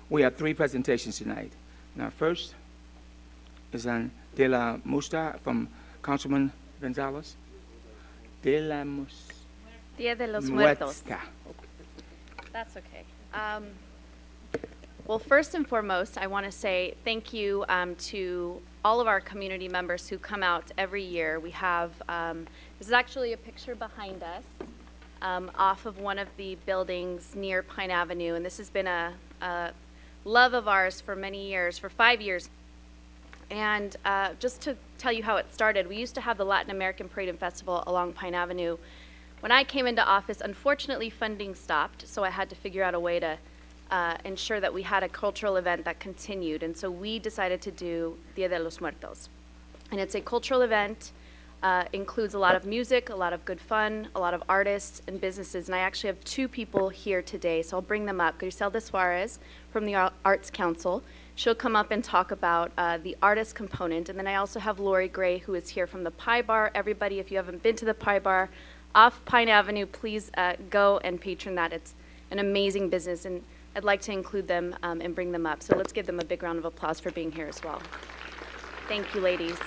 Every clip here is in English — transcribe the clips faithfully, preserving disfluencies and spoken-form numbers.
We have three presentations tonight. Now, first is on De La Musta from Councilman Gonzalez. De La Mus- Dia de los Muertos. Muerta. That's okay. Um, well, first and foremost, I want to say thank you um, to all of our community members who come out every year. We have, um, this is actually a picture behind us um, off of one of the buildings near Pine Avenue, and this has been a, a love of ours for many years, for five years. And uh, just to tell you how it started, we used to have the Latin American Parade and Festival along Pine Avenue. When I came into office, unfortunately, funding stopped, so I had to figure out a way to uh, ensure that we had a cultural event that continued. And so we decided to do Dia de los Muertos. And it's a cultural event, uh, includes a lot of music, a lot of good fun, a lot of artists and businesses. And I actually have two people here today, so I'll bring them up. Griselda Suarez from the Arts Council. She'll come up and talk about uh, the artist component. And then I also have Lori Gray, who is here from the Pie Bar. Everybody, if you haven't been to the Pie Bar off Pine Avenue, please uh, go and patron that. It's an amazing business, and I'd like to include them um, and bring them up. So let's give them a big round of applause for being here as well. Thank you, ladies.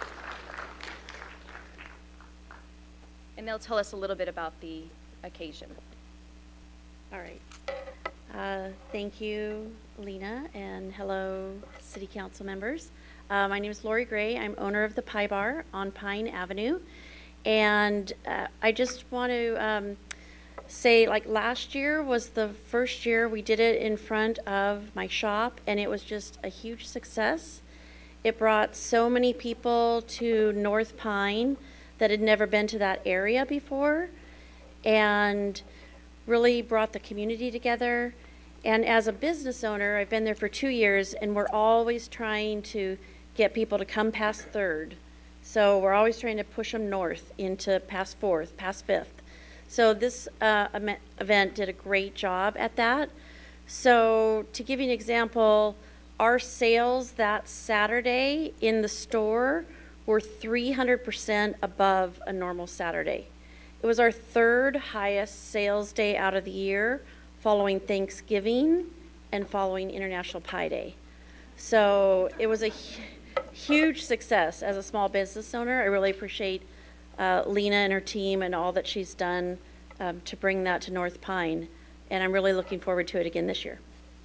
And they'll tell us a little bit about the occasion. All right. Uh, thank you, Lena, and hello, City Council members. Uh, my name is Lori Gray. I'm owner of the Pie Bar on Pine Avenue. And uh, I just want to um, say, like, last year was the first year we did it in front of my shop, and it was just a huge success. It brought so many people to North Pine that had never been to that area before, and really brought the community together. And as a business owner, I've been there for two years, and we're always trying to get people to come past Third. So we're always trying to push them north into past Fourth, past Fifth. So this uh, event did a great job at that. So to give you an example, our sales that Saturday in the store were three hundred percent above a normal Saturday. It was our third highest sales day out of the year, following Thanksgiving and following International Pie Day. So it was a huge success as a small business owner. I really appreciate uh, Lena and her team and all that she's done um, to bring that to North Pine. And I'm really looking forward to it again this year.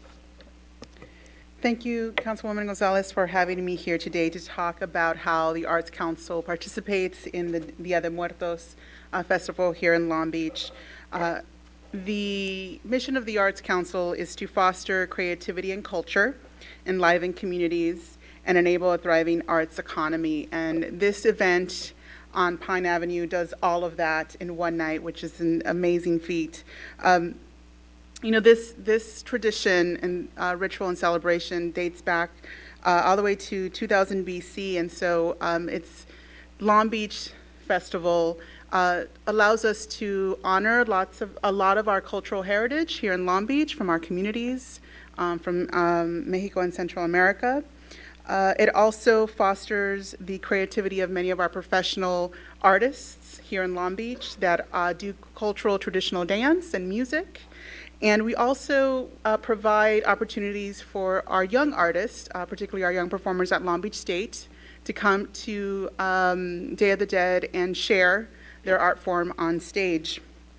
Thank you, Councilwoman Gonzalez, for having me here today to talk about how the Arts Council participates in the Dia de Muertos uh, Festival here in Long Beach. Uh, the mission of the Arts Council is to foster creativity and culture, enliven communities, and enable a thriving arts economy. And this event on Pine Avenue does all of that in one night, which is an amazing feat. Um, You know, this, this tradition and uh, ritual and celebration dates back uh, all the way to two thousand B C, and so um, it's Long Beach Festival uh, allows us to honor lots of a lot of our cultural heritage here in Long Beach from our communities, um, from um, Mexico and Central America. Uh, it also fosters the creativity of many of our professional artists here in Long Beach that uh, do cultural traditional dance and music. And we also uh, provide opportunities for our young artists, uh, particularly our young performers at Long Beach State, to come to um, Day of the Dead and share their art form on stage.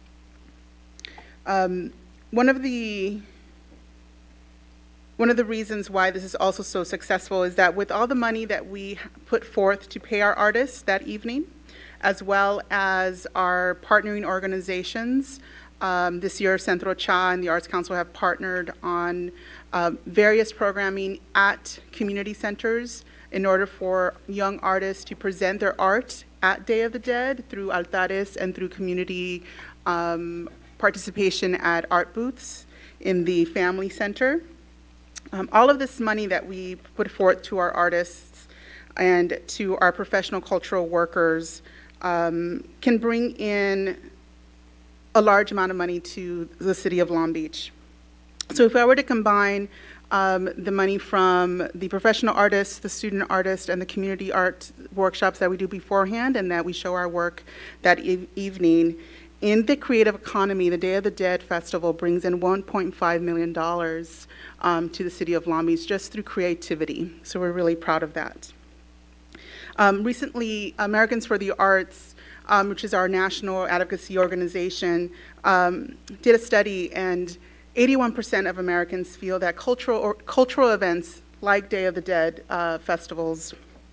Um, one of the One of the reasons why this is also so successful is that with all the money that we put forth to pay our artists that evening, as well as our partnering organizations, um, this year Centro Cha and the Arts Council have partnered on uh, various programming at community centers in order for young artists to present their art at Day of the Dead through altares and through community um, participation at art booths in the Family Center. Um, all of this money that we put forth to our artists and to our professional cultural workers um, can bring in a large amount of money to the city of Long Beach. So if I were to combine um, the money from the professional artists, the student artists, and the community art workshops that we do beforehand and that we show our work that e evening, in the creative economy, the Day of the Dead Festival brings in one point five million dollars um, to the city of Long Beach just through creativity. So we're really proud of that. Um, recently, Americans for the Arts, um, which is our national advocacy organization, um, did a study, and eighty-one percent of Americans feel that cultural, or, cultural events like Day of the Dead uh, festivals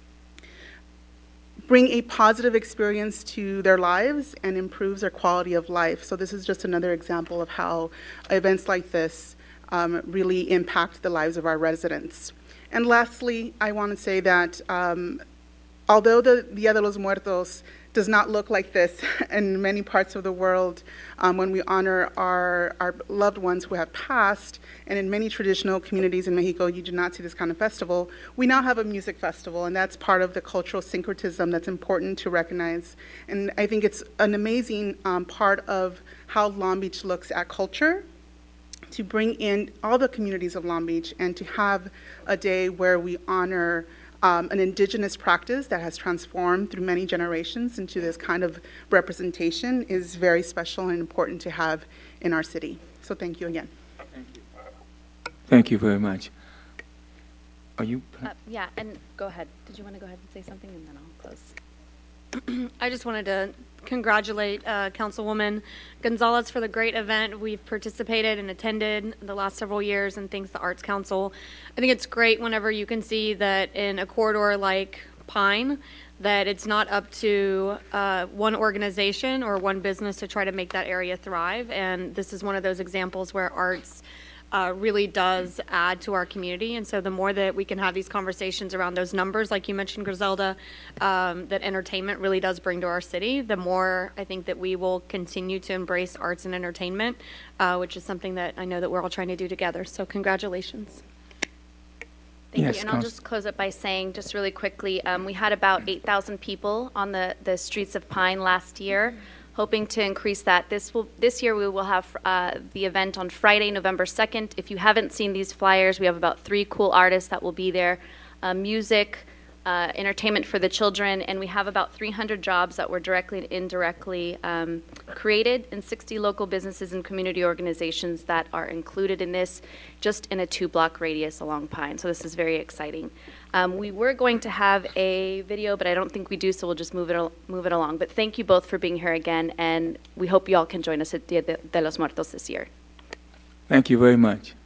bring a positive experience to their lives and improves their quality of life. So this is just another example of how events like this um, really impact the lives of our residents. And lastly, I want to say that um, although the Dia de los Muertos does not look like this in many parts of the world, um, when we honor our, our loved ones who have passed, and in many traditional communities in Mexico, you do not see this kind of festival, we now have a music festival, and that's part of the cultural syncretism that's important to recognize. And I think it's an amazing um, part of how Long Beach looks at culture, to bring in all the communities of Long Beach and to have a day where we honor Um, an indigenous practice that has transformed through many generations into this kind of representation is very special and important to have in our city. So thank you again. Thank you. Thank you very much. Are you? Uh, yeah, and go ahead. Did you want to go ahead and say something, and then I'll close? I just wanted to congratulate uh, Councilwoman Gonzalez for the great event we've participated and attended the last several years, and thanks the Arts Council. I think it's great whenever you can see that in a corridor like Pine, that it's not up to uh, one organization or one business to try to make that area thrive, and this is one of those examples where arts Uh, really does add to our community. And so the more that we can have these conversations around those numbers, like you mentioned, Griselda, um, that entertainment really does bring to our city, the more I think that we will continue to embrace arts and entertainment, uh, which is something that I know that we're all trying to do together. So congratulations. Thank Yes, you. And I'll Council- just close it by saying, just really quickly, um, we had about eight thousand people on the, the streets of Pine last year, hoping to increase that. This will this year we will have uh, the event on Friday, November second. If you haven't seen these flyers, we have about three cool artists that will be there. Uh, music, uh, entertainment for the children, and we have about three hundred jobs that were directly and indirectly um, created in sixty local businesses and community organizations that are included in this, just in a two-block radius along Pine. So this is very exciting. Um, we were going to have a video, but I don't think we do, so we'll just move it al- move it along. But thank you both for being here again, and we hope you all can join us at Dia de, de los Muertos this year. Thank you very much.